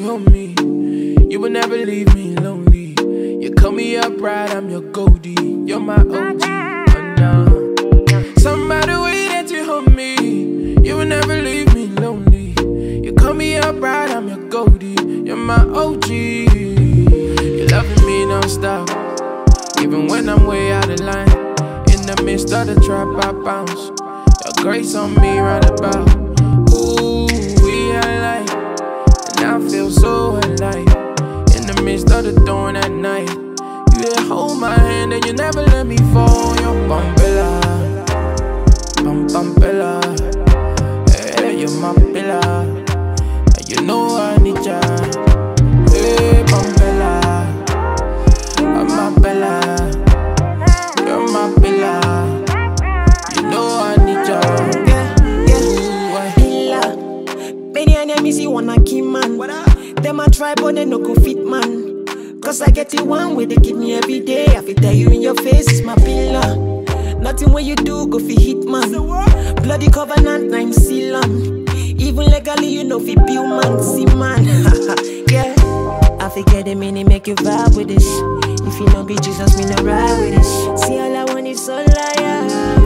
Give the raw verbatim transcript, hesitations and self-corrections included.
hold me. You will never leave me lonely. You call me up right, I'm your Goldie. You're my O G, oh no. Somebody way that you hold me. You will never leave me lonely. You call me up right, I'm your Goldie. You're my O G. You're loving me non-stop, even when I'm way out of line. In the midst of the trap, I bounce. Your grace on me right about. Ooh, we alive, and I feel so alive. In the midst of the dawn at night, you did hold my hand and you never let me fall. You're Pampella, Pam Pampella. Hey, you're my pillar, and you know I need ya. Hey, Pampella, I'm my Bella. You're my pillar, you know I need ya. Yeah, yeah, pillar. Many enemies you wanna keep man. Them a try but they no go fit man. Cause I get the one where they give me every day. I feel tell you in your face, it's my pillar. Nothing what you do go fi hit man. Bloody covenant, I'm seal am. Even legally you know fi bill man, see man. Yeah, I forget the meaning, make you vibe with this. If you don't be Jesus, me no ride with this. See all I want is so liar.